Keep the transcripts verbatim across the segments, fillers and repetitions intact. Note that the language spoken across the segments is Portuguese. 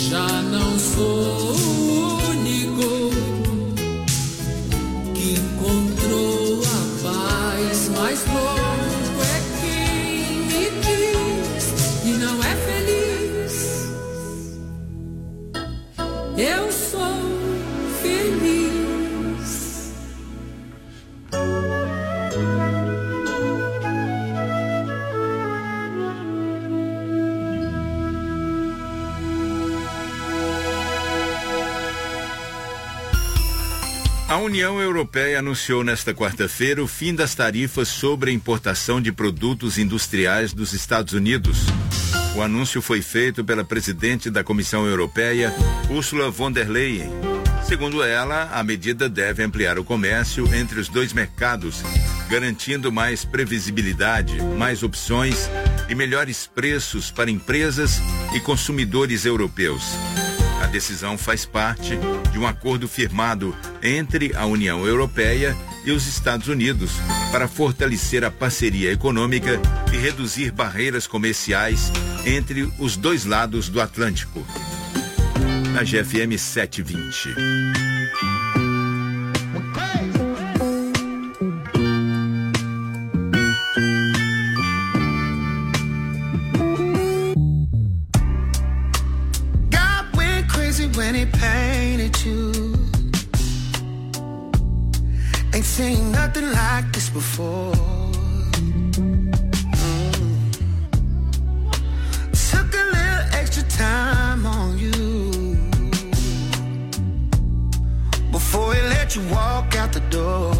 Já não sou o único que encontrou a paz, mais louco é quem me diz que não é feliz. Eu sou feliz. A União Europeia anunciou nesta quarta-feira o fim das tarifas sobre a importação de produtos industriais dos Estados Unidos. O anúncio foi feito pela presidente da Comissão Europeia, Ursula von der Leyen. Segundo ela, a medida deve ampliar o comércio entre os dois mercados, garantindo mais previsibilidade, mais opções e melhores preços para empresas e consumidores europeus. A decisão faz parte de um acordo firmado entre a União Europeia e os Estados Unidos para fortalecer a parceria econômica e reduzir barreiras comerciais entre os dois lados do Atlântico. Na G F M setecentos e vinte. When he painted you, ain't seen nothing like this before. Mm. Took a little extra time on you before he let you walk out the door.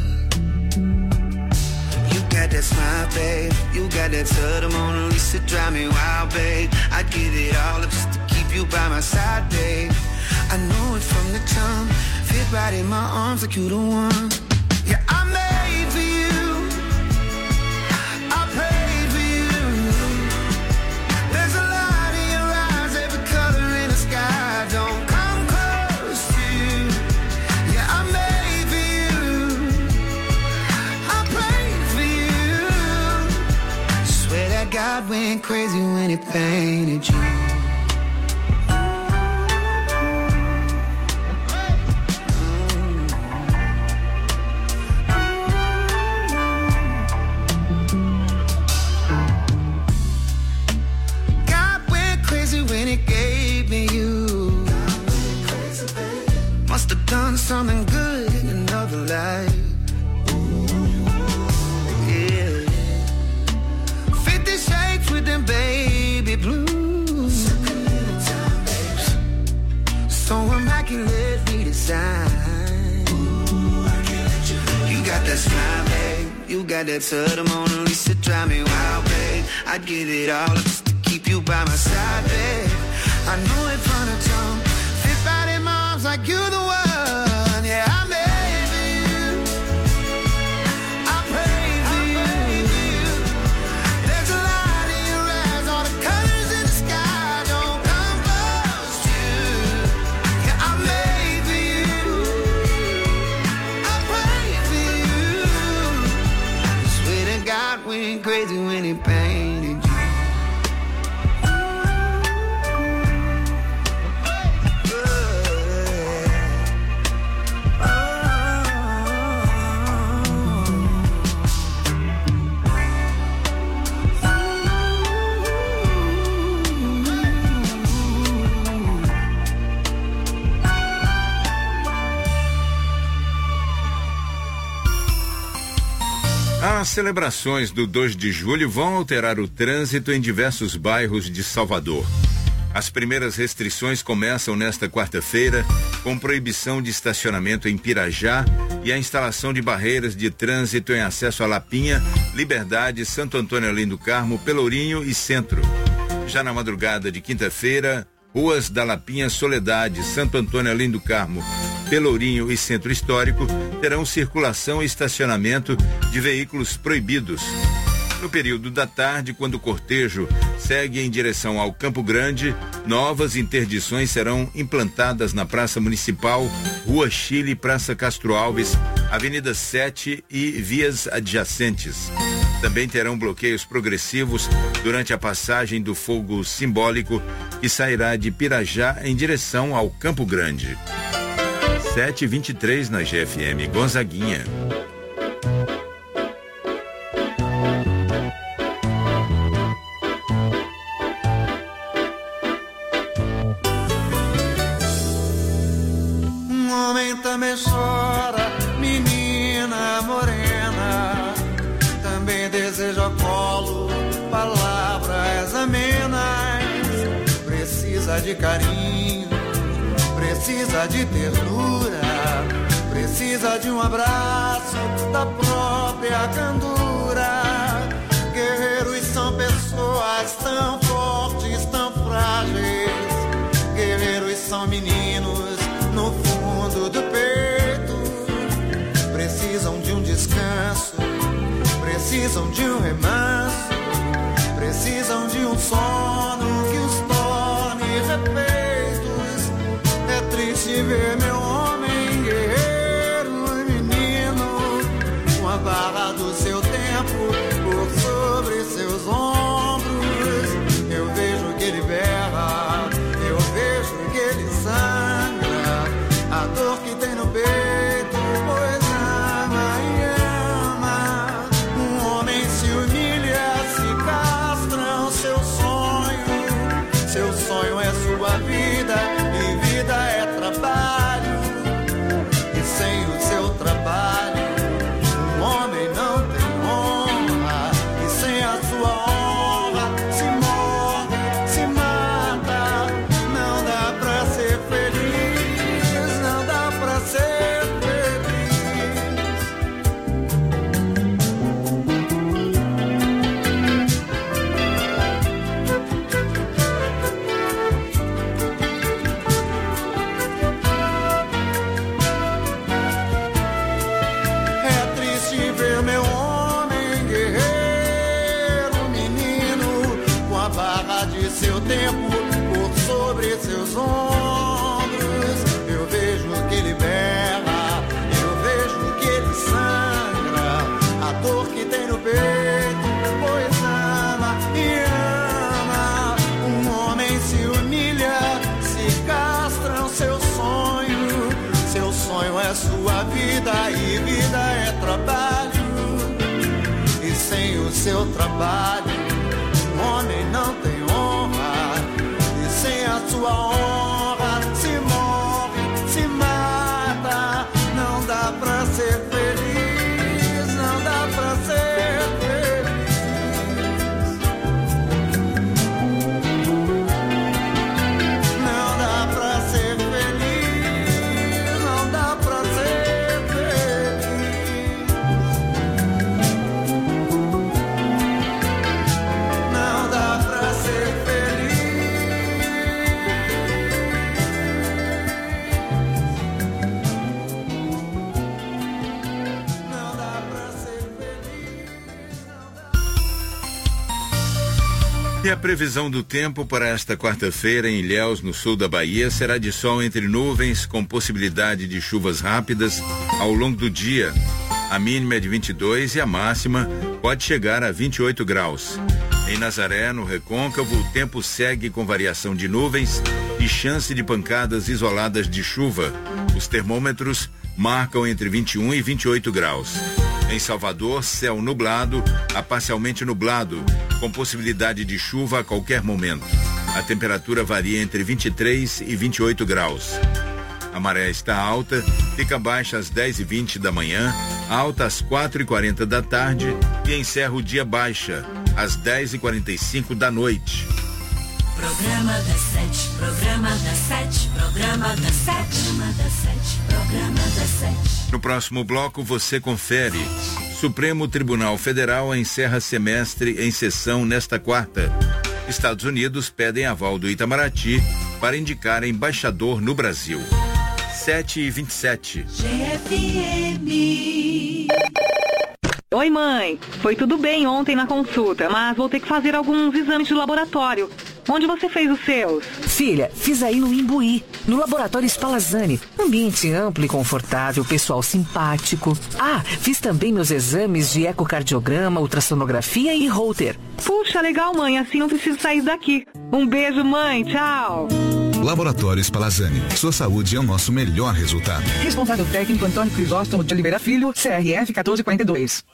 You got that smile, babe. You got that touch of Mona Lisa, drive me wild, babe. I'd give it all up just to keep you by my side, babe. I know it from the jump. Fit right in my arms like you the one. Yeah, I made for you. I prayed for you. There's a light in your eyes, every color in the sky. Don't come close to you. Yeah, I made for you. I prayed for you. Swear that God went crazy when he painted you. Done something good in another life. Yeah. Fifty shades with them baby blues. So immaculately designed. You got that smile, babe. You got that touch of Mona Lisa, drive me wild, babe. I'd give it all up just to keep you by my side, babe. I know it from the jump. Fit right in my arms like you're the one. Yeah, I made for you. I prayed for you. There's a light in your eyes, all the colors in the sky. Don't come close to you. Yeah, I made for you. I prayed for you. Swear to God, went crazy when he painted you. As celebrações do dois de julho vão alterar o trânsito em diversos bairros de Salvador. As primeiras restrições começam nesta quarta-feira, com proibição de estacionamento em Pirajá e a instalação de barreiras de trânsito em acesso a Lapinha, Liberdade, Santo Antônio Além do Carmo, Pelourinho e Centro. Já na madrugada de quinta-feira, ruas da Lapinha, Soledade, Santo Antônio Além do Carmo, Pelourinho e Centro Histórico terão circulação e estacionamento de veículos proibidos. No período da tarde, quando o cortejo segue em direção ao Campo Grande, novas interdições serão implantadas na Praça Municipal, Rua Chile, Praça Castro Alves, Avenida sete e vias adjacentes. Também terão bloqueios progressivos durante a passagem do fogo simbólico que sairá de Pirajá em direção ao Campo Grande. sete e vinte e três na G F M, Gonzaguinha. Um homem também chora, menina morena, também deseja colo, palavras amenas, precisa de carinho, precisa de ternura, precisa de um abraço da própria candura. Guerreiros são pessoas tão fortes, tão frágeis. Guerreiros são meninos no fundo do peito. Precisam de um descanso, precisam de um remanso, precisam de um sono que os torne refeitos. É triste ver meu homem guerreiro, menino, com a barra do seu tempo por sobre seus ombros. Eu vejo que ele berra, eu vejo que ele sangra, a dor que tem no peito, pois ama e ama. Um homem se humilha, se castram seu sonho. Seu sonho é sua vida, e vida é trabalho. E sem o seu trabalho, um homem não tem honra. E sem a sua honra, se morre, se mata. Não dá pra ser feliz, não dá pra ser feliz. É triste ver meu homem guerreiro, menino, com a barra de seu tempo por sobre seus ombros. Eu vejo que ele berra, eu vejo que ele sangra, a dor que tem no peito, pois ama e ama. Um homem se humilha, se castram seu sonho. Seu sonho é sua vida, e vida é trabalho. E sem o seu trabalho, um homem não tem honra. E sem a sua honra, se morre, se mata. Não dá pra ser feliz, não dá pra ser feliz. Não dá pra ser feliz, não dá pra ser feliz. Não dá pra ser feliz. Não dá pra ser feliz. Não dá. E a previsão do tempo para esta quarta-feira em Ilhéus, no sul da Bahia, será de sol entre nuvens, com possibilidade de chuvas rápidas ao longo do dia. A mínima é de vinte e dois e a máxima pode chegar a vinte e oito graus. Em Nazaré, no Recôncavo, o tempo segue com variação de nuvens e chance de pancadas isoladas de chuva. Os termômetros marcam entre vinte e um e vinte e oito graus. Em Salvador, céu nublado a parcialmente nublado, com possibilidade de chuva a qualquer momento. A temperatura varia entre vinte e três e vinte e oito graus. A maré está alta, fica baixa às dez e vinte da manhã, alta às quatro e quarenta da tarde e encerra o dia baixa às dez e quarenta e cinco da noite. Programa das sete, programa das sete, programa das sete, programa das sete, programa das sete. No próximo bloco você confere. Supremo Tribunal Federal encerra semestre em sessão nesta quarta. Estados Unidos pedem aval do Itamaraty para indicar embaixador no Brasil. sete e vinte e sete. G F M. Oi, mãe. Foi tudo bem ontem na consulta, mas vou ter que fazer alguns exames de laboratório. Onde você fez os seus? Filha, fiz aí no Imbuí, no Laboratório Spallanzani. Ambiente amplo e confortável, pessoal simpático. Ah, fiz também meus exames de ecocardiograma, ultrassonografia e Holter. Puxa, legal, mãe. Assim não preciso sair daqui. Um beijo, mãe. Tchau. Laboratório Spallanzani. Sua saúde é o nosso melhor resultado. Responsável técnico Antônio Crisóstomo de Oliveira Filho, C R F quatorze quarenta e dois.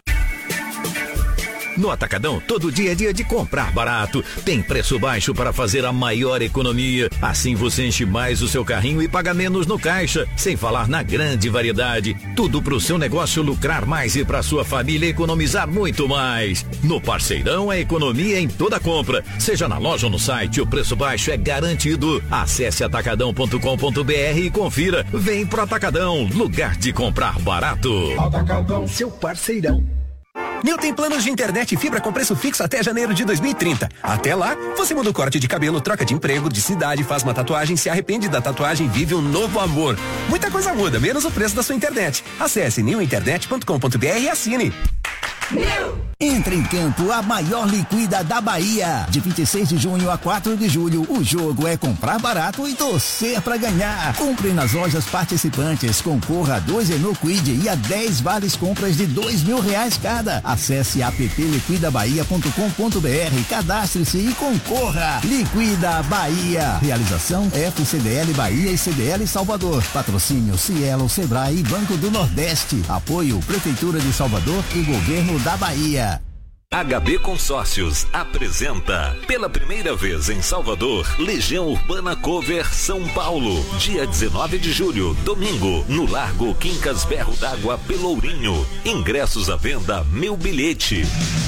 No Atacadão, todo dia é dia de comprar barato. Tem preço baixo para fazer a maior economia. Assim você enche mais o seu carrinho e paga menos no caixa. Sem falar na grande variedade. Tudo para o seu negócio lucrar mais e para sua família economizar muito mais. No Parceirão, a economia em toda compra. Seja na loja ou no site, o preço baixo é garantido. Acesse atacadão ponto com ponto b r e confira. Vem pro Atacadão, lugar de comprar barato. Atacadão, seu parceirão. Nil tem planos de internet e fibra com preço fixo até janeiro de dois mil e trinta. Até lá, você muda o corte de cabelo, troca de emprego, de cidade, faz uma tatuagem, se arrepende da tatuagem e vive um novo amor. Muita coisa muda, menos o preço da sua internet. Acesse nil internet ponto com ponto b r e assine. Entra em campo a maior liquida da Bahia. De vinte e seis de junho a quatro de julho, o jogo é comprar barato e torcer pra ganhar. Compre nas lojas participantes, concorra a dois Renault Kwid e a dez vales compras de dois mil reais cada. Acesse app liquida bahia ponto com ponto b r, cadastre-se e concorra. Liquida Bahia. Realização F C D L Bahia e C D L Salvador. Patrocínio Cielo, Sebrae e Banco do Nordeste. Apoio Prefeitura de Salvador e Governo da Bahia. H B Consórcios apresenta, pela primeira vez em Salvador, Legião Urbana Cover São Paulo, dia dezenove de julho, domingo, no Largo Quincas Berro d'Água, Pelourinho. Ingressos à venda, meu bilhete.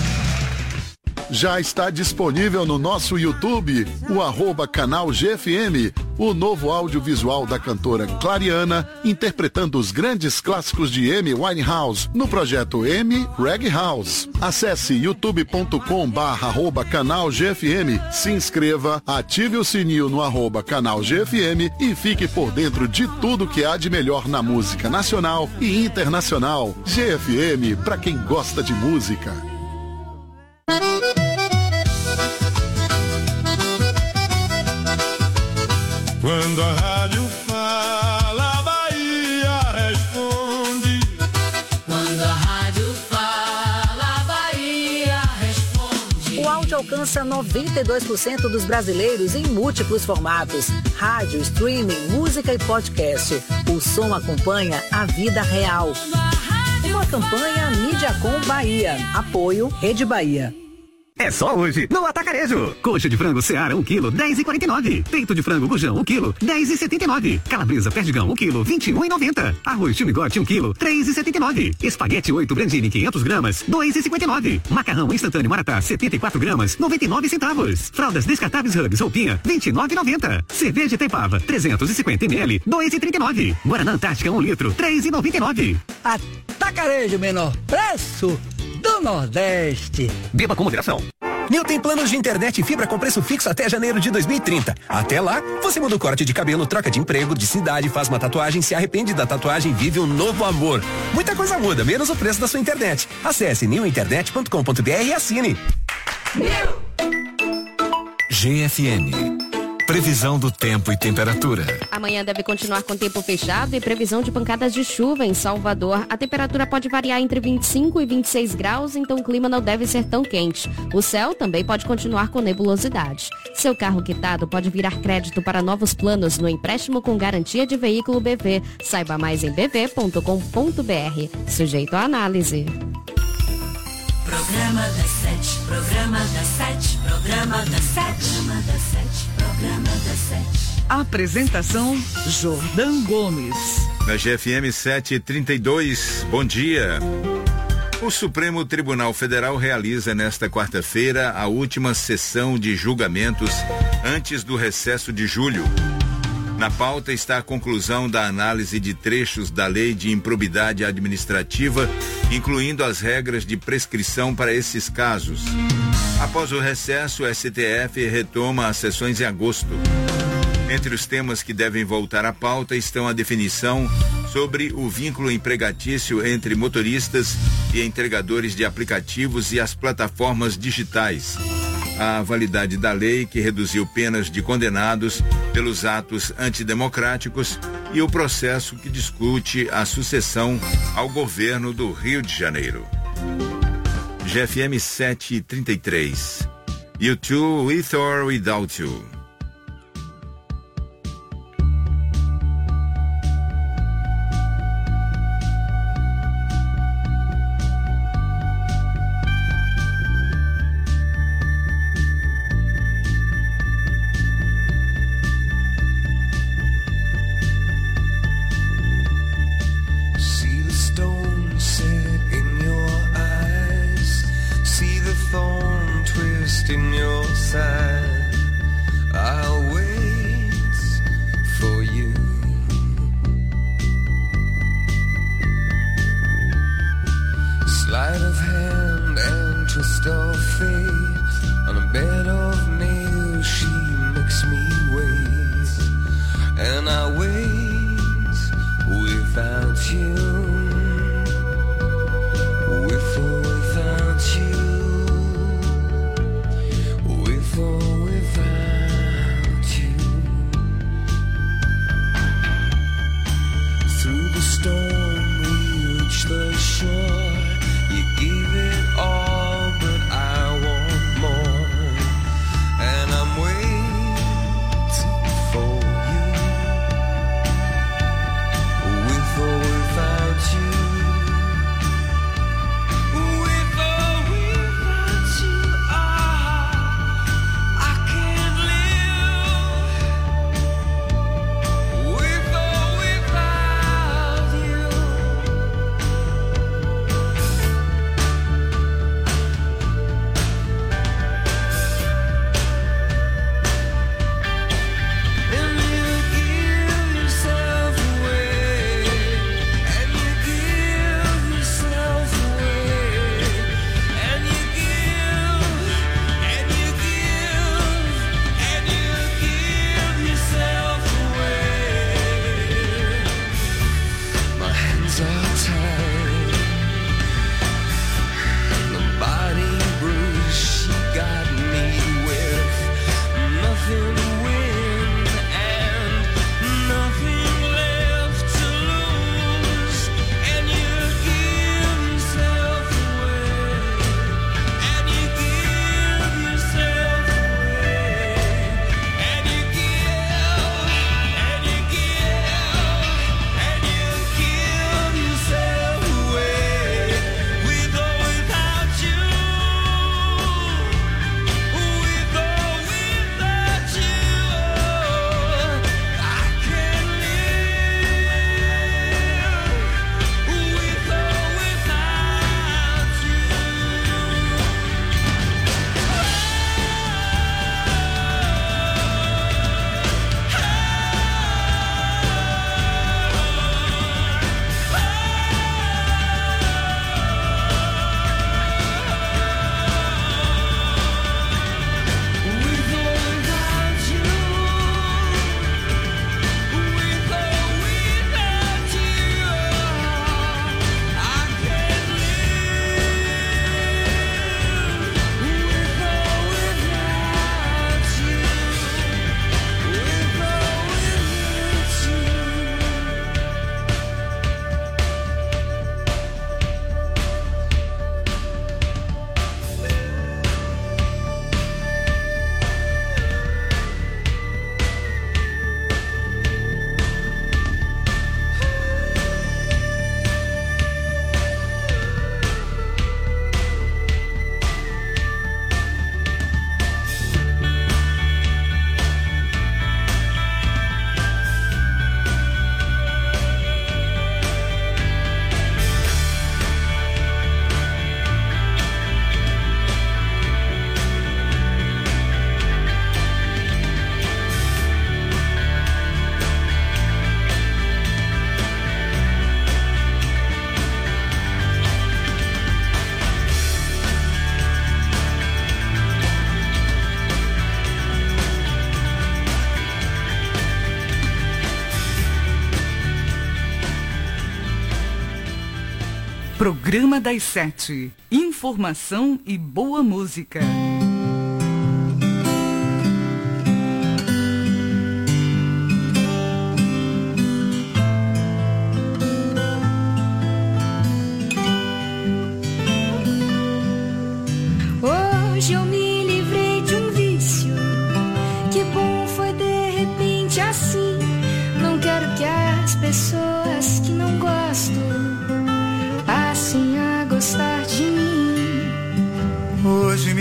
Já está disponível no nosso YouTube, o arroba canal G F M, o novo audiovisual da cantora Clariana, interpretando os grandes clássicos de Amy Winehouse, no projeto Amy Reggae House. Acesse youtube ponto com barra arroba canal G F M, se inscreva, ative o sininho no arroba canal G F M e fique por dentro de tudo que há de melhor na música nacional e internacional. G F M, para quem gosta de música. Quando a rádio fala, a Bahia responde. Quando a rádio fala, a Bahia responde. O áudio alcança noventa e dois por cento dos brasileiros em múltiplos formatos: rádio, streaming, música e podcast. O som acompanha a vida real. Uma campanha Mídiacom Bahia. Apoio Rede Bahia. É só hoje, no Atacarejo. Coxa de frango Seara, um quilo, dez e quarenta e nove. Peito de frango Bujão, um quilo, dez e setenta e nove. Calabresa Perdigão, um quilo, vinte e um e noventa. Arroz Timigote, um quilo, três e setenta e nove. Espaguete oito Brandini, quinhentos gramas, dois e cinquenta e nove. Macarrão instantâneo Maratá, setenta e quatro gramas, noventa e nove centavos. Fraldas descartáveis Hugs Roupinha, vinte e nove e noventa. Cerveja Taipava, trezentos e cinquenta mililitros, dois e trinta e nove. Guaraná Antártica, um litro, três e noventa e nove. Atacarejo, menor preço do Nordeste. Beba com moderação. Nil tem planos de internet e fibra com preço fixo até janeiro de dois mil e trinta. Até lá, você muda o corte de cabelo, troca de emprego, de cidade, faz uma tatuagem, se arrepende da tatuagem e vive um novo amor. Muita coisa muda, menos o preço da sua internet. Acesse nil internet ponto com ponto b r e assine. G F M. Previsão do tempo e temperatura. Amanhã deve continuar com tempo fechado e previsão de pancadas de chuva em Salvador. A temperatura pode variar entre vinte e cinco e vinte e seis graus, então o clima não deve ser tão quente. O céu também pode continuar com nebulosidade. Seu carro quitado pode virar crédito para novos planos no empréstimo com garantia de veículo B V. Saiba mais em b v ponto com ponto b r. Sujeito à análise. Programa das sete, programa das sete, programa das sete, programa das sete, programa das sete. Apresentação Jordão Gomes. Na G F M sete e trinta e dois, bom dia. O Supremo Tribunal Federal realiza nesta quarta-feira a última sessão de julgamentos antes do recesso de julho. Na pauta está a conclusão da análise de trechos da Lei de Improbidade Administrativa, incluindo as regras de prescrição para esses casos. Após o recesso, o S T F retoma as sessões em agosto. Entre os temas que devem voltar à pauta estão a definição sobre o vínculo empregatício entre motoristas e entregadores de aplicativos e as plataformas digitais, a validade da lei que reduziu penas de condenados pelos atos antidemocráticos e o processo que discute a sucessão ao governo do Rio de Janeiro. G F M sete e trinta e três. U dois, With or Without You. In your side, I'll wait for you. Sleight of hand and twist of fate, on a bed of nails she makes me wait, and I wait without you, with or without you. With or without you. Through the storm we reach the shore. You gave it all, but I want more. And I'm waiting for you. With or without you. With or without you. Programa das Sete. Informação e boa música.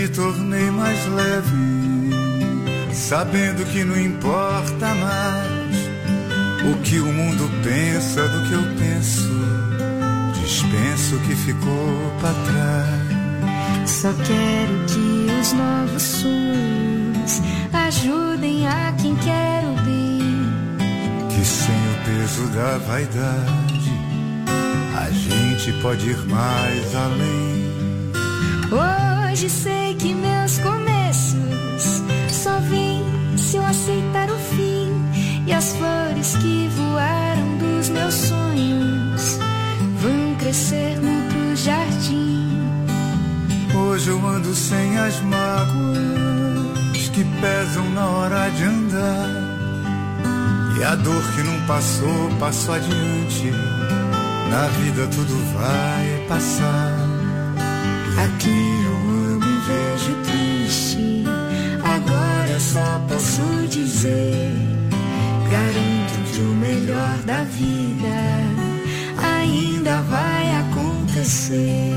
me tornei mais leve, sabendo que não importa mais o que o mundo pensa do que eu penso. Dispenso o que ficou pra trás. Só quero que os novos sonhos ajudem a quem quer o bem. Que sem o peso da vaidade a gente pode ir mais além. Hoje sei que meus começos só vêm se eu aceitar o fim. E as flores que voaram dos meus sonhos vão crescer no outro jardim. Hoje eu ando sem as mágoas que pesam na hora de andar. E a dor que não passou, passou adiante. Na vida tudo vai passar. Aqui eu amo e vejo triste. Agora eu só posso dizer: garanto que o melhor da vida ainda vai acontecer.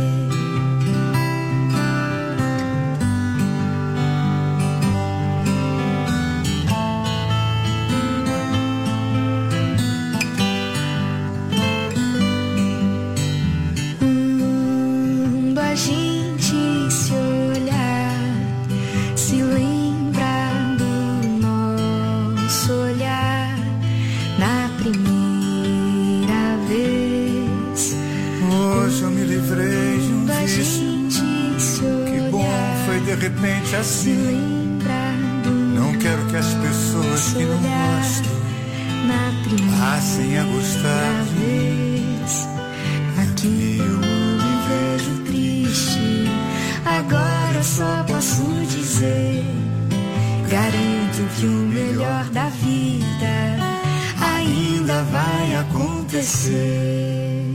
Quando a gente se olhar, se lembrar do nosso olhar na primeira vez. Hoje eu me livrei de um vício. Que bom foi de repente assim. Não quero que as pessoas que não gostam passem a gostar de mim. Aqui eu amo e vejo triste. Agora eu só posso dizer: garanto que o melhor da vida ainda vai acontecer.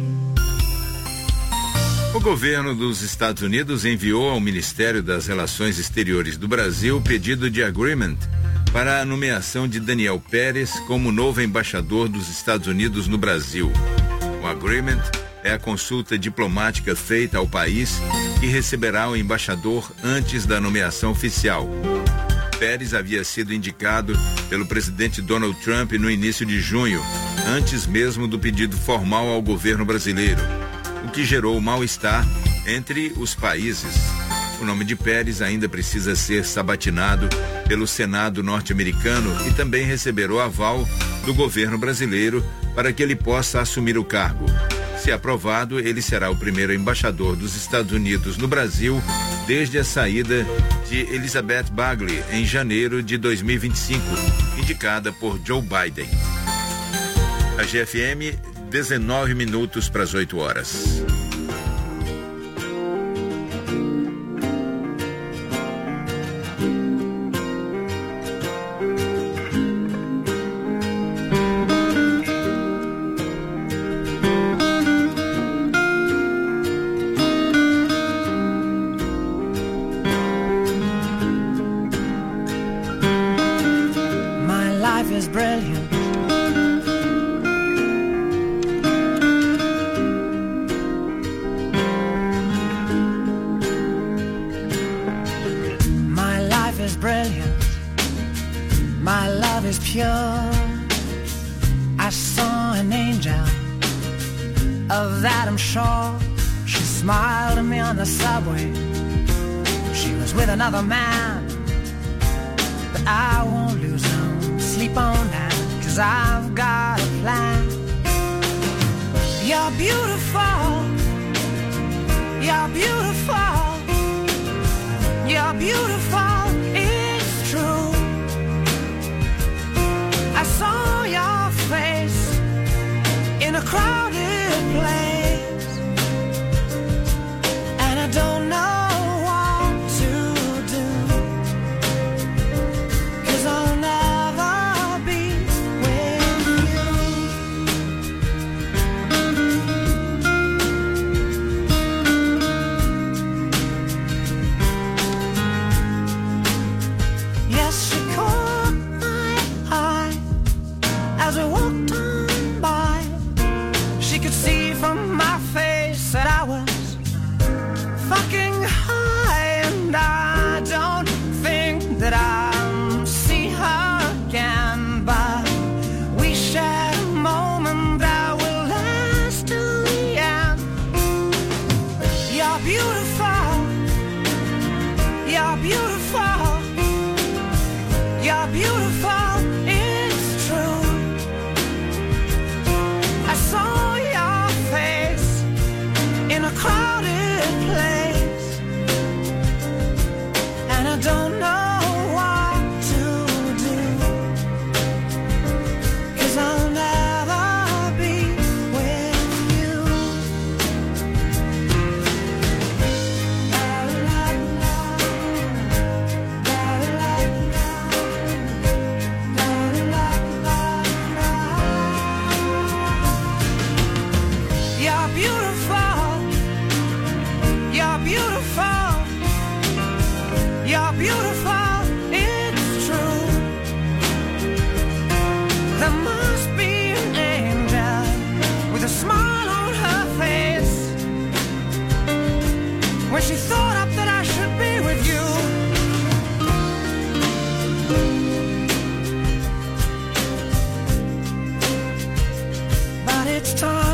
O governo dos Estados Unidos enviou ao Ministério das Relações Exteriores do Brasil pedido de agreement para a nomeação de Daniel Pérez como novo embaixador dos Estados Unidos no Brasil. O agreement é a consulta diplomática feita ao país que receberá o embaixador antes da nomeação oficial. Pérez havia sido indicado pelo presidente Donald Trump no início de junho, antes mesmo do pedido formal ao governo brasileiro, o que gerou mal-estar entre os países. O nome de Pérez ainda precisa ser sabatinado pelo Senado norte-americano e também receber o aval do governo brasileiro para que ele possa assumir o cargo. Se aprovado, ele será o primeiro embaixador dos Estados Unidos no Brasil desde a saída de Elizabeth Bagley em janeiro de dois mil e vinte e cinco, indicada por Joe Biden. A G F M, dezenove minutos para as oito horas. Another man, but I won't lose no sleep on that, 'cause I've got a plan. You're beautiful, you're beautiful, you're beautiful, it's true. I saw your face in a crowded place, and I don't know fucking high, and I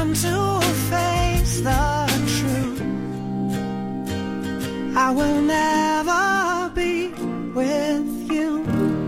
time to face the truth. I will never be with you.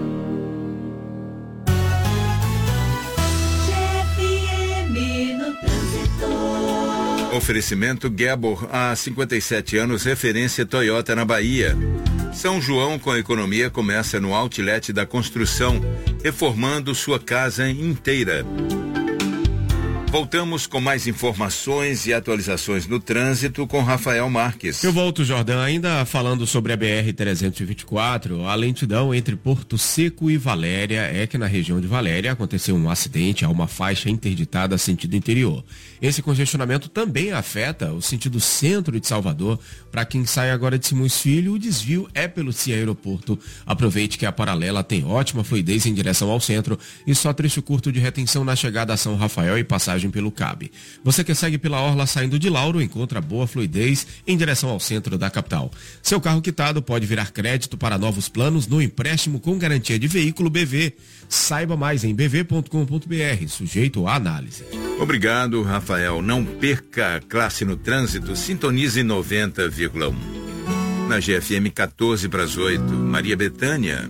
G F M no trânsito. Oferecimento Gabor, há cinquenta e sete anos, referência Toyota na Bahia. São João com economia começa no Outlet da Construção, reformando sua casa inteira. Voltamos com mais informações e atualizações no trânsito com Rafael Marques. Eu volto, Jordão, ainda falando sobre a B R trezentos e vinte e quatro, a lentidão entre Porto Seco e Valéria é que na região de Valéria aconteceu um acidente a uma faixa interditada sentido interior. Esse congestionamento também afeta o sentido centro de Salvador. Para quem sai agora de Simões Filho, o desvio é pelo C I A Aeroporto. Aproveite que a paralela tem ótima fluidez em direção ao centro e só trecho curto de retenção na chegada a São Rafael e passagem pelo Cabe. Você que segue pela orla saindo de Lauro encontra boa fluidez em direção ao centro da capital. Seu carro quitado pode virar crédito para novos planos no empréstimo com garantia de veículo B V. Saiba mais em b v ponto com ponto b r, sujeito à análise. Obrigado, Rafael. Não perca a classe no trânsito, sintonize noventa vírgula um. Na G F M quatorze para as oito, Maria Bethânia.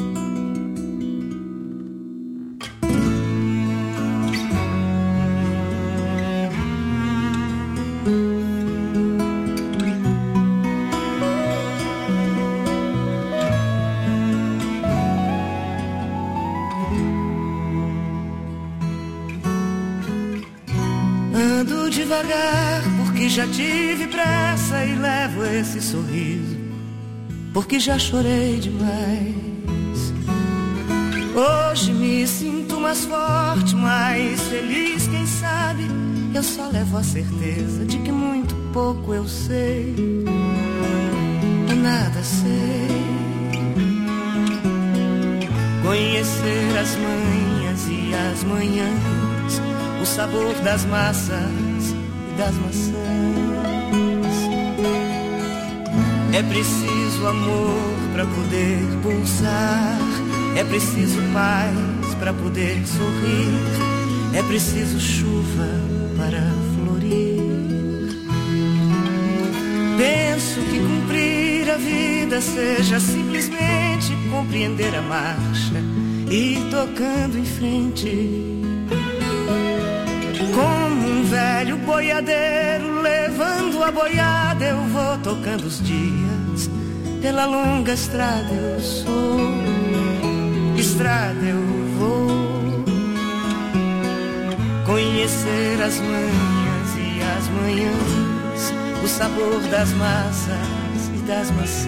Ando devagar porque já tive pressa e levo esse sorriso porque já chorei demais. Hoje me sinto mais forte, mais feliz, quem sabe eu só levo a certeza de que muito pouco eu sei, eu nada sei. Conhecer as manhas e as manhãs, o sabor das massas e das maçãs. É preciso amor para poder pulsar, é preciso paz para poder sorrir, é preciso chuva para florir. Penso que cumprir a vida seja simplesmente compreender a marcha e ir tocando em frente. Como um velho boiadeiro levando a boiada, eu vou tocando os dias. Pela longa estrada eu sou, estrada eu vou. Conhecer as manhas e as manhãs, o sabor das massas e das maçãs.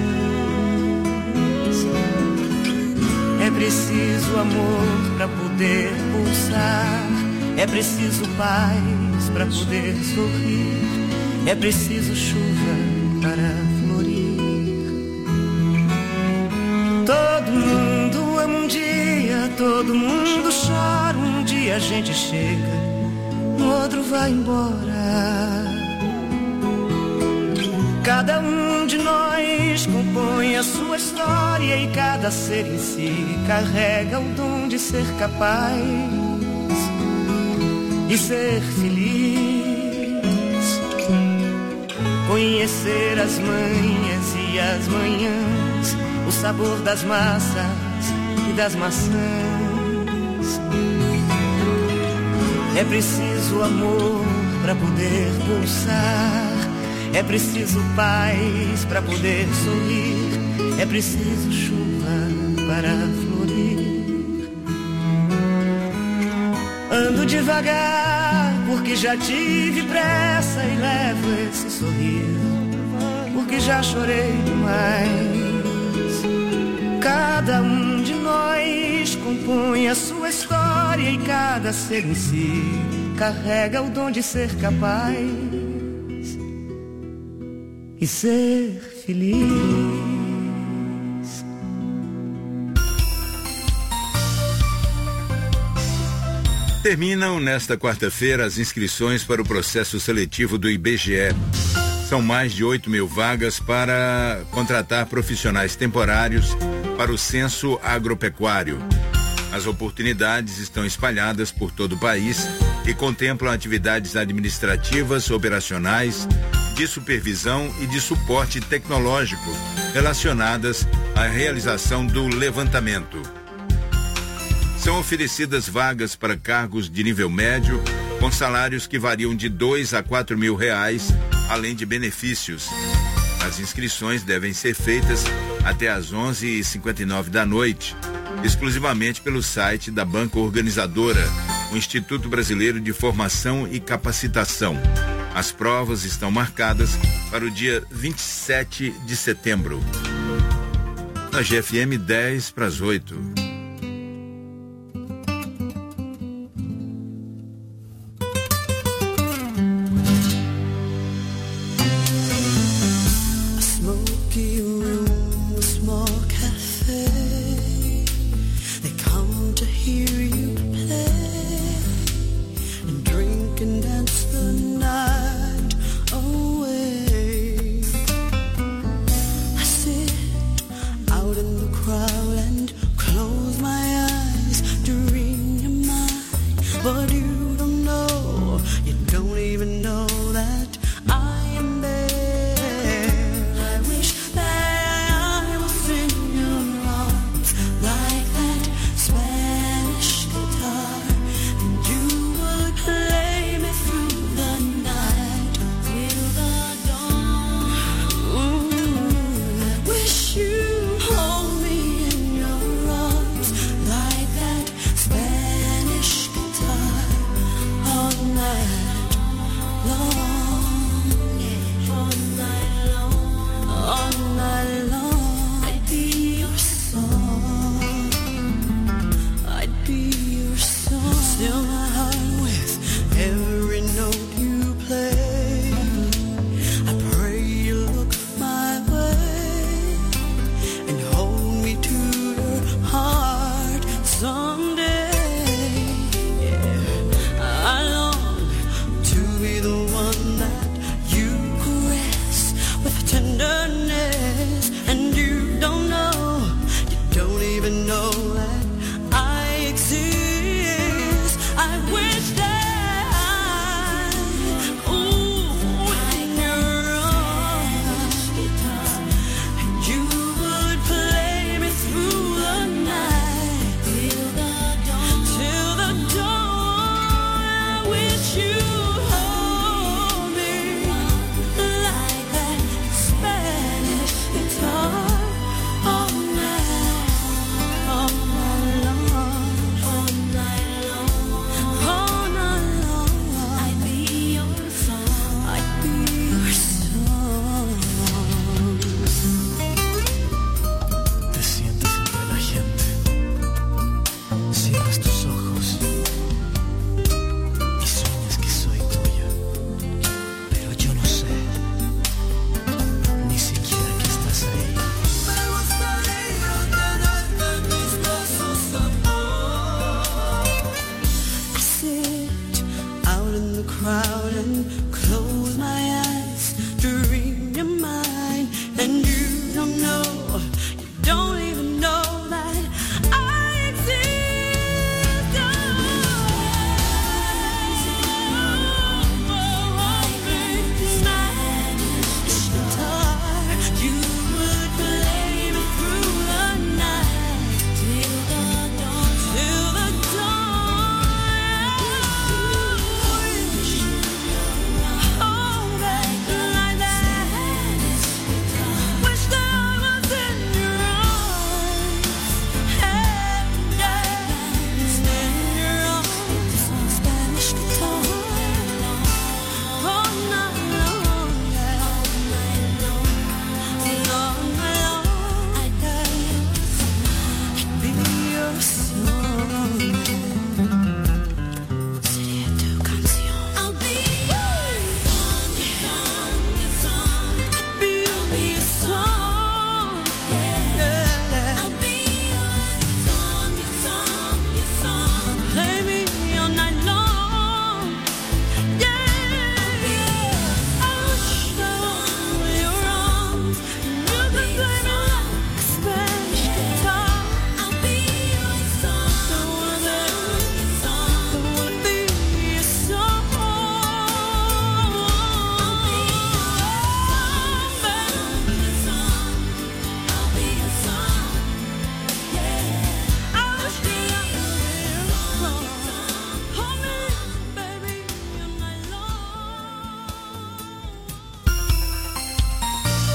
É preciso amor para poder pulsar, é preciso paz para poder sorrir, é preciso chuva para florir. Todo mundo ama um dia, todo mundo chora, um dia a gente chega, no outro vai embora. Cada um de nós compõe a sua história e cada ser em si carrega o dom de ser capaz e ser feliz. Conhecer as manhas e as manhãs, o sabor das massas e das maçãs. É preciso amor para poder pulsar, é preciso paz para poder sorrir, é preciso chuva para florir. Ando devagar porque já tive pressa e levo esse sorriso porque já chorei demais. Cada um de nós compõe a sua história e cada ser em si carrega o dom de ser capaz e ser feliz. Terminam nesta quarta-feira as inscrições para o processo seletivo do I B G E. São mais de oito mil vagas para contratar profissionais temporários para o censo agropecuário. As oportunidades estão espalhadas por todo o país e contemplam atividades administrativas, operacionais, de supervisão e de suporte tecnológico relacionadas à realização do levantamento. São oferecidas vagas para cargos de nível médio, com salários que variam de dois a quatro mil reais, além de benefícios. As inscrições devem ser feitas até às onze e cinquenta e nove da noite, exclusivamente pelo site da banca organizadora, o Instituto Brasileiro de Formação e Capacitação. As provas estão marcadas para o dia vinte e sete de setembro. Na G F M, dez para as oito.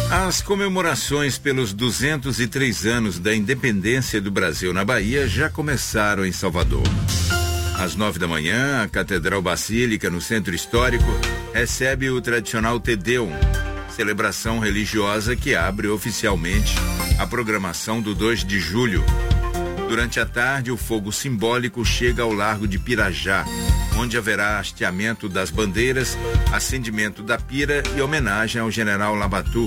As comemorações pelos duzentos e três anos da independência do Brasil na Bahia já começaram em Salvador. Às nove da manhã, a Catedral Basílica, no Centro Histórico, recebe o tradicional Te Deum, celebração religiosa que abre oficialmente a programação do dois de julho. Durante a tarde, o fogo simbólico chega ao Largo de Pirajá, onde haverá hasteamento das bandeiras, acendimento da pira e homenagem ao general Labatu.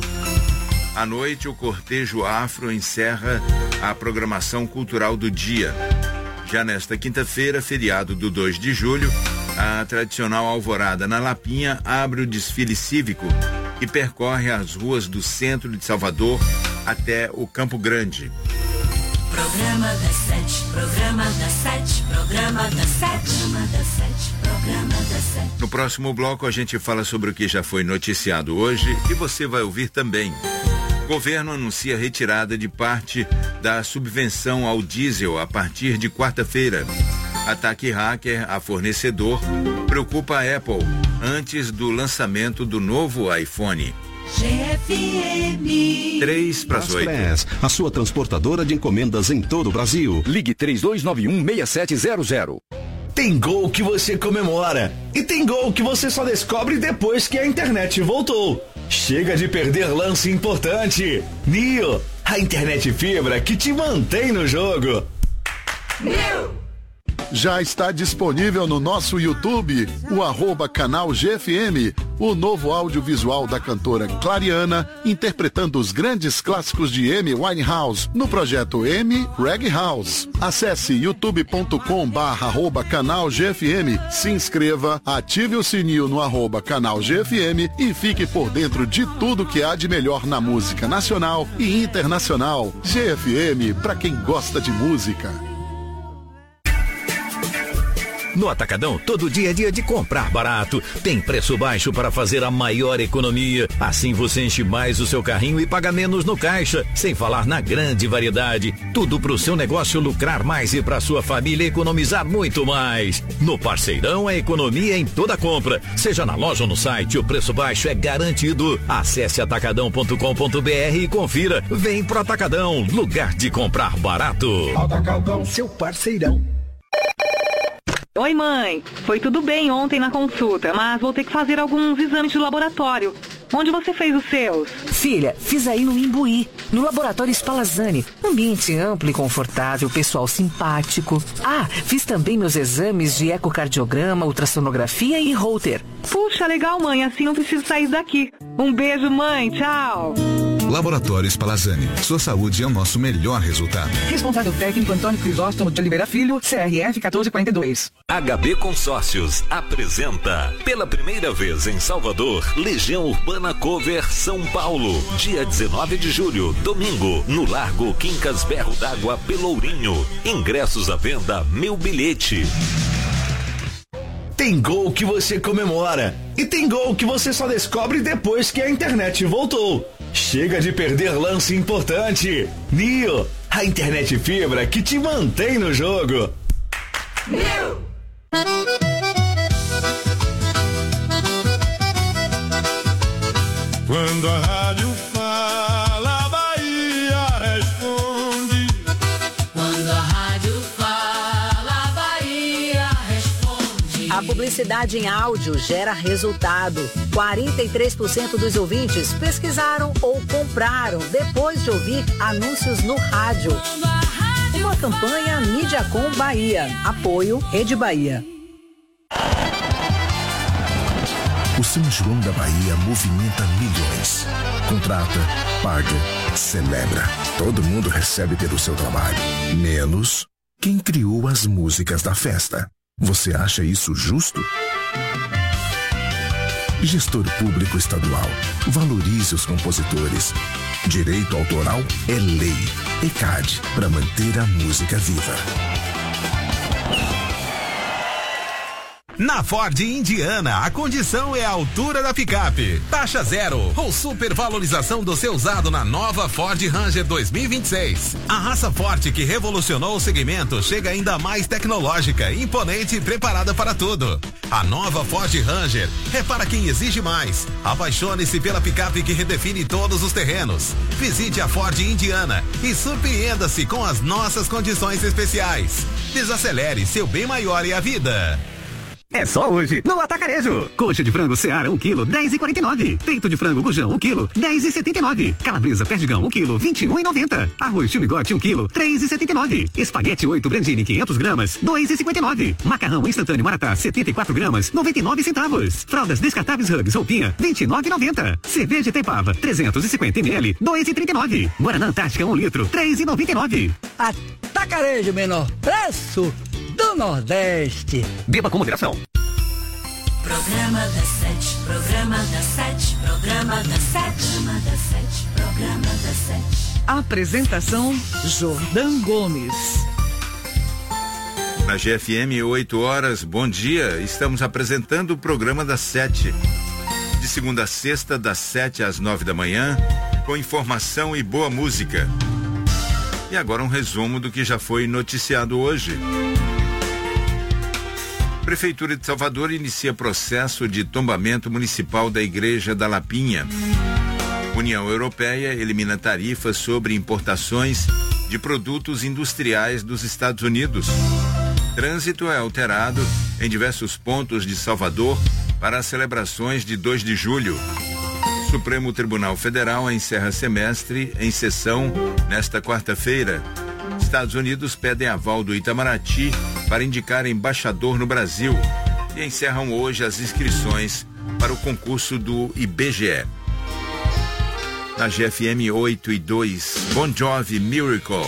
À noite, o cortejo afro encerra a programação cultural do dia. Já nesta quinta-feira, feriado do dois de julho, a tradicional alvorada na Lapinha abre o desfile cívico e percorre as ruas do centro de Salvador até o Campo Grande. Programa das sete, programa das sete, programa das sete, programa das sete, programa das sete. No próximo bloco a gente fala sobre o que já foi noticiado hoje e você vai ouvir também. Governo anuncia retirada de parte da subvenção ao diesel a partir de quarta-feira. Ataque hacker a fornecedor preocupa a Apple antes do lançamento do novo iPhone. G F M três para as oito. A sua transportadora de encomendas em todo o Brasil. Ligue três dois nove um, seis sete zero zero. Tem gol que você comemora e tem gol que você só descobre depois que a internet voltou. Chega de perder lance importante. Nio, a internet fibra que te mantém no jogo. Nio! Já está disponível no nosso YouTube, o arroba canal G F M, o novo audiovisual da cantora Clariana, interpretando os grandes clássicos de Amy Winehouse, no projeto Amy Reggae House. Acesse youtube ponto com barra arroba canal G F M, se inscreva, ative o sininho no arroba canal G F M e fique por dentro de tudo que há de melhor na música nacional e internacional. G F M, pra quem gosta de música. No Atacadão, todo dia é dia de comprar barato. Tem preço baixo para fazer a maior economia. Assim você enche mais o seu carrinho e paga menos no caixa. Sem falar na grande variedade. Tudo para o seu negócio lucrar mais e para sua família economizar muito mais. No Parceirão, a economia em toda compra. Seja na loja ou no site, o preço baixo é garantido. Acesse atacadão ponto com ponto b r e confira. Vem pro Atacadão, lugar de comprar barato. Atacadão, seu parceirão. Oi, mãe. Foi tudo bem ontem na consulta, mas vou ter que fazer alguns exames de laboratório. Onde você fez os seus? Filha, fiz aí no Imbuí, no Laboratório Spallanzani. Ambiente amplo e confortável, pessoal simpático. Ah, fiz também meus exames de ecocardiograma, ultrassonografia e Holter. Puxa, legal, mãe. Assim não preciso sair daqui. Um beijo, mãe. Tchau. Laboratório Spallanzani. Sua saúde é o nosso melhor resultado. Responsável técnico Antônio Crisóstomo de Oliveira Filho, C R F quatorze quarenta e dois. H B Consórcios apresenta, pela primeira vez em Salvador, Legião Urbana Cover São Paulo. Dia dezenove de julho, domingo, no Largo Quincas Berro d'Água, Pelourinho. Ingressos à venda, meu bilhete. Tem gol que você comemora e tem gol que você só descobre depois que a internet voltou. Chega de perder lance importante. Nio, a internet fibra que te mantém no jogo. Nio! Quando a rádio fala, a Bahia responde. Quando a rádio fala, a Bahia responde. A publicidade em áudio gera resultado. quarenta e três por cento dos ouvintes pesquisaram ou compraram depois de ouvir anúncios no rádio. Uma campanha Mídiacom Bahia. Apoio Rede Bahia. O São João da Bahia movimenta milhões. Contrata, paga, celebra. Todo mundo recebe pelo seu trabalho. Menos quem criou as músicas da festa. Você acha isso justo? Gestor Público Estadual, valorize os compositores. Direito autoral é lei. E C A D, para manter a música viva. Na Ford Indiana, a condição é a altura da picape. Taxa zero ou supervalorização do seu usado na nova Ford Ranger dois mil e vinte e seis. A raça forte que revolucionou o segmento chega ainda mais tecnológica, imponente e preparada para tudo. A nova Ford Ranger é para quem exige mais. Apaixone-se pela picape que redefine todos os terrenos. Visite a Ford Indiana e surpreenda-se com as nossas condições especiais. Desacelere, seu bem maior é a vida. É só hoje, no Atacarejo. Coxa de frango Seara, um quilo, dez e quarenta e nove. Peito de frango Gujão, um quilo, dez e setenta e nove. Calabresa Perdigão, um quilo, vinte e um e noventa. Arroz Chimigote, um quilo, três e setenta e nove. Espaguete oito Brandini, quinhentos gramas, dois e cinquenta e nove. Macarrão instantâneo Maratá, setenta e quatro gramas, noventa e nove centavos. Fraldas descartáveis Hugs Roupinha, vinte e nove e noventa. Cerveja Itaipava, trezentos e cinquenta mililitros, dois e trinta e nove. Guaraná Antártica, um litro, três e noventa e nove. Atacarejo, menor preço do Nordeste. Beba com moderação. Programa das sete, programa das sete, programa das sete, programa das sete, programa das sete. Apresentação Jordão Gomes. Na G F M, oito horas, bom dia. Estamos apresentando o programa das sete. De segunda a sexta, das sete às nove da manhã, com informação e boa música. E agora um resumo do que já foi noticiado hoje. Prefeitura de Salvador inicia processo de tombamento municipal da Igreja da Lapinha. União Europeia elimina tarifas sobre importações de produtos industriais dos Estados Unidos. Trânsito é alterado em diversos pontos de Salvador para as celebrações de dois de julho. Supremo Tribunal Federal encerra semestre em sessão nesta quarta-feira. Estados Unidos pedem aval do Itamaraty para indicar embaixador no Brasil e encerram hoje as inscrições para o concurso do I B G E. Na G F M oito e dois, Bon Jovi Miracle.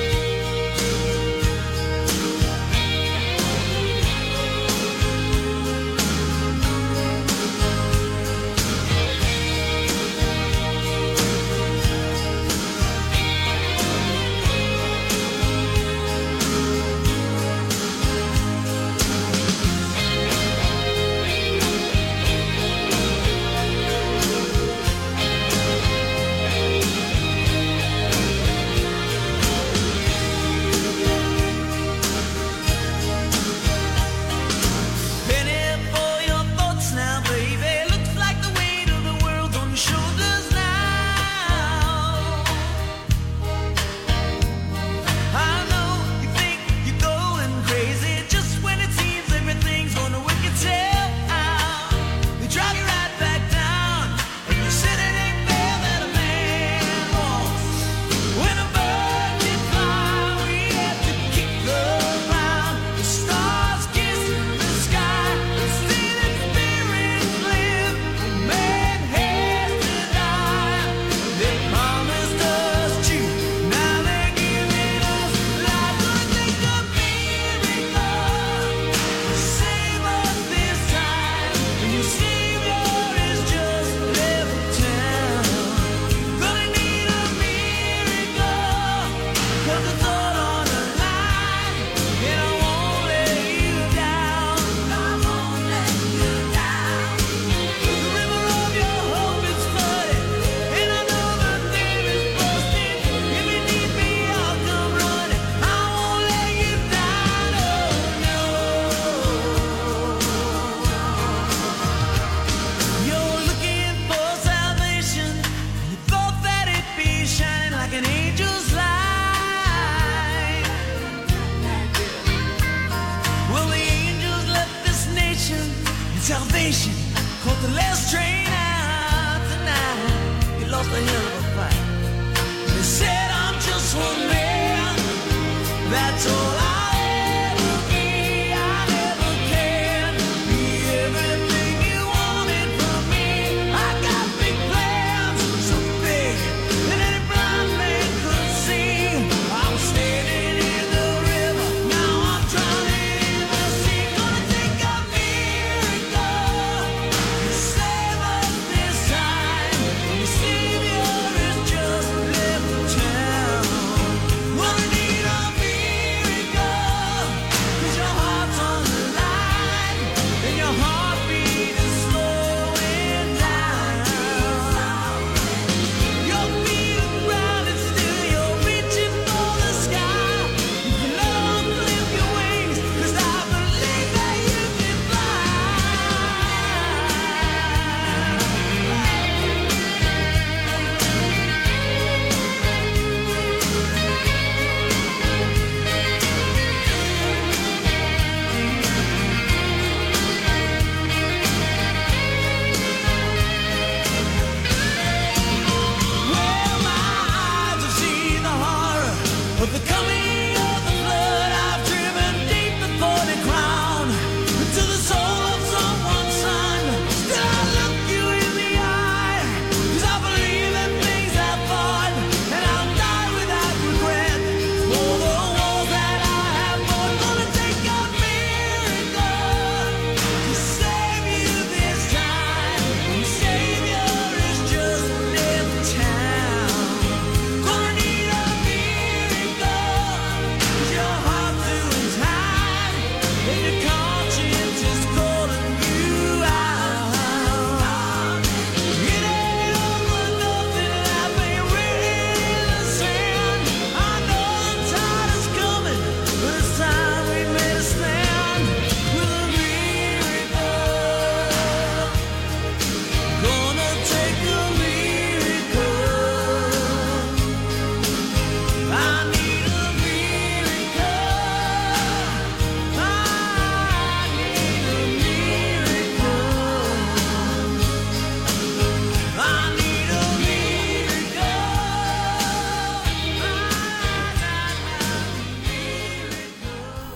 salvation. Caught the last train out tonight. You lost a hell of a fight. They said I'm just one man. That's all I ever be. I never can be everything you wanted from me. I got big plans, so big that any blind man could see. I was standing in the river, now I'm drowning in the sea. Gonna take a miracle to save us this time. The Savior has just left town. Gonna need a miracle.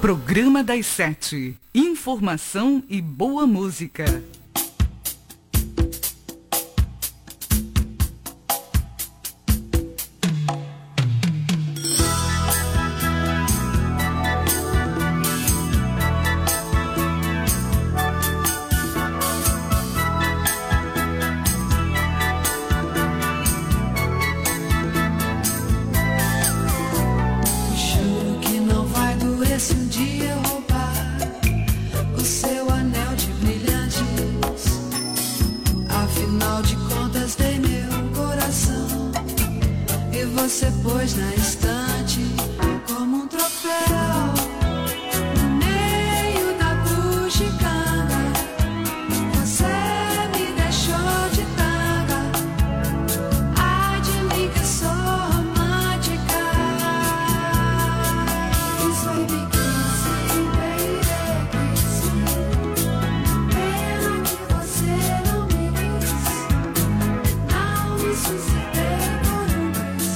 Programa das Sete. Informação e boa música. Você pôs na estante como um troféu no meio da bugiganga. Você me deixou de tanga. Ai de mim que sou romântica. Kiss baby, kiss, baby, kiss. Pena que você não me quis. Não me suicidei por um beijo.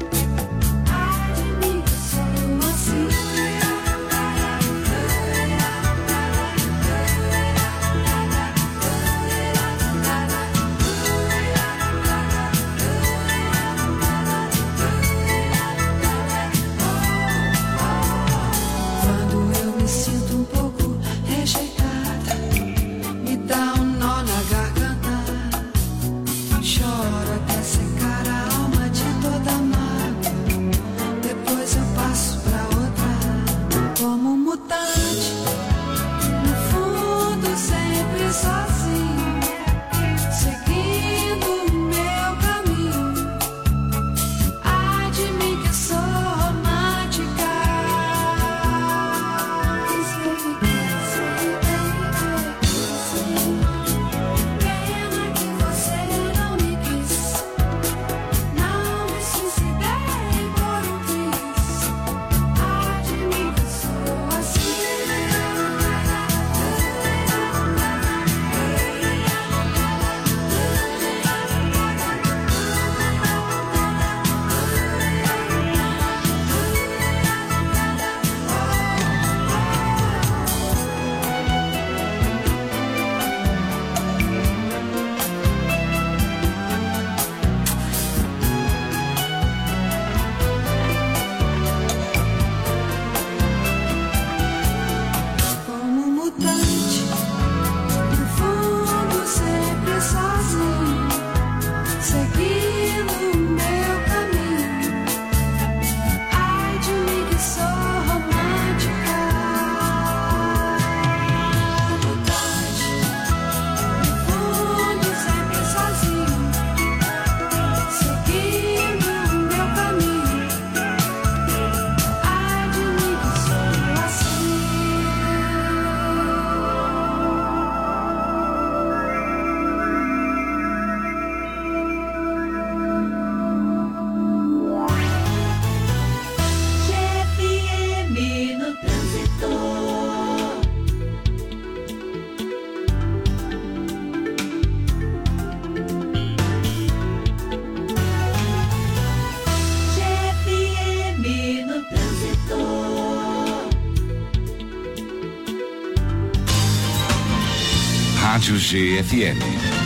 Rádio G F M.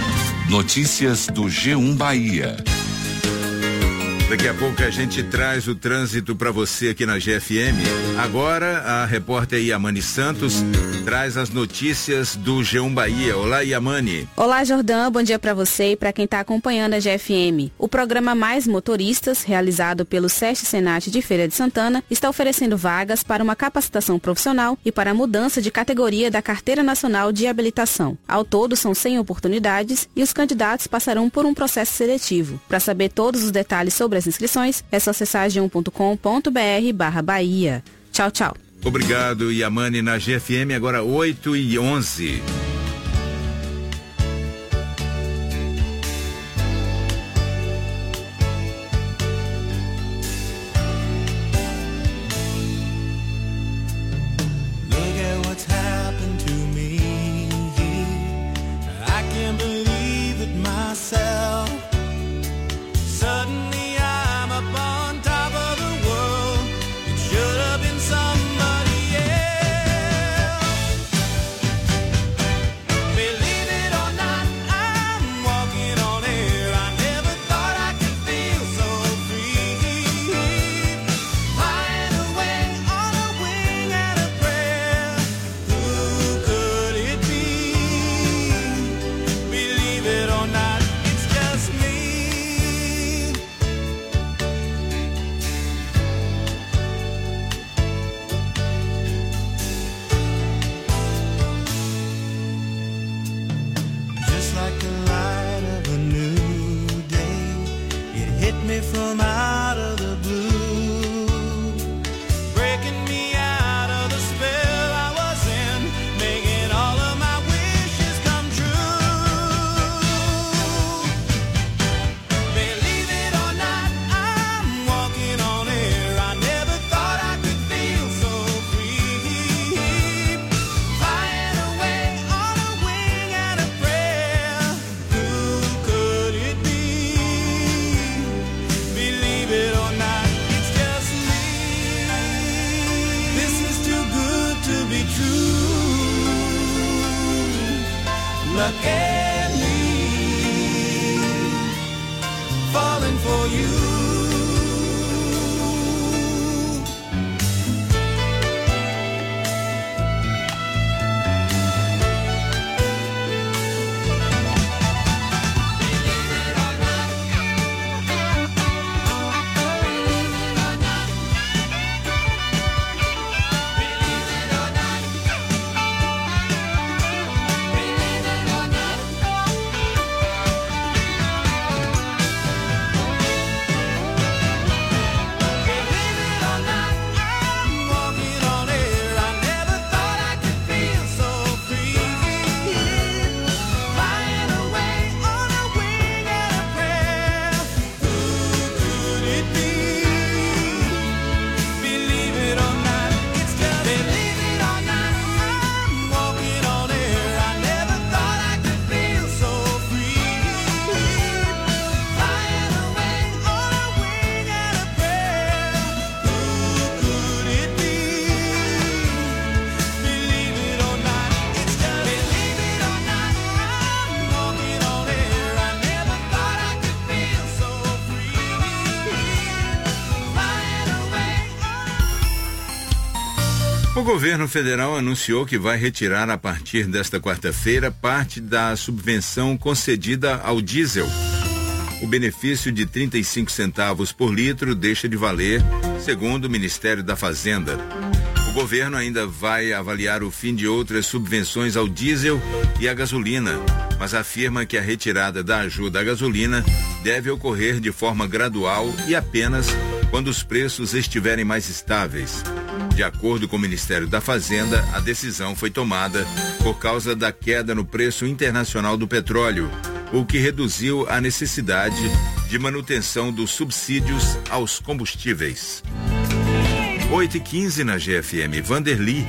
Notícias do G um Bahia. Daqui a pouco a gente traz o trânsito para você aqui na G F M. Agora a repórter Yamani Santos traz as notícias do G um Bahia. Olá, Yamani. Olá, Jordão. Bom dia para você e para quem está acompanhando a G F M. O programa Mais Motoristas, realizado pelo SESC Senat de Feira de Santana, está oferecendo vagas para uma capacitação profissional e para a mudança de categoria da Carteira Nacional de Habilitação. Ao todo, são cem oportunidades e os candidatos passarão por um processo seletivo. Para saber todos os detalhes sobre as inscrições, é só acessar g um ponto com ponto b r barra Bahia. Tchau, tchau. Obrigado, Yamani. Na G F M, agora oito e onze. Suddenly I'm up on top of the world. It should have been somebody else. Look at me, falling for you. O governo federal anunciou que vai retirar a partir desta quarta-feira parte da subvenção concedida ao diesel. O benefício de trinta e cinco centavos por litro deixa de valer, segundo o Ministério da Fazenda. O governo ainda vai avaliar o fim de outras subvenções ao diesel e à gasolina, mas afirma que a retirada da ajuda à gasolina deve ocorrer de forma gradual e apenas quando os preços estiverem mais estáveis. De acordo com o Ministério da Fazenda, a decisão foi tomada por causa da queda no preço internacional do petróleo, o que reduziu a necessidade de manutenção dos subsídios aos combustíveis. oito e quinze na G F M. Vanderly.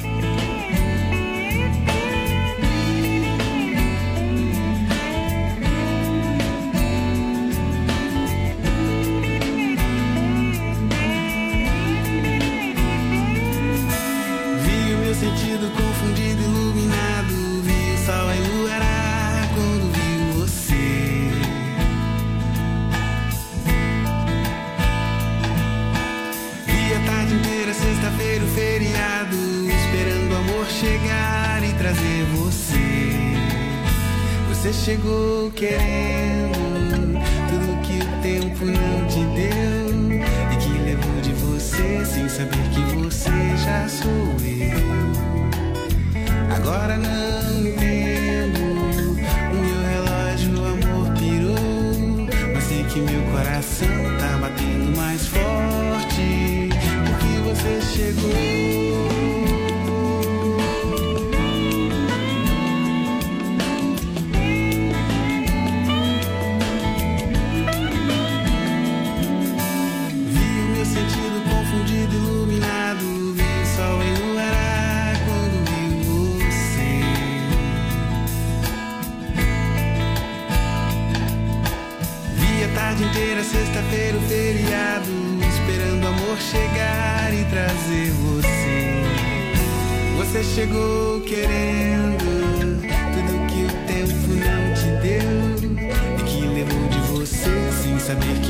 Chegou querendo tudo que o tempo não te deu e que levou de você sem saber que você já sou eu. Agora não entendo, o meu relógio o amor pirou, mas sei que meu coração tá batendo mais forte porque você chegou. Sexta-feira, o feriado, esperando o amor chegar e trazer você. Você chegou querendo tudo que o tempo não te deu e que levou de você sem saber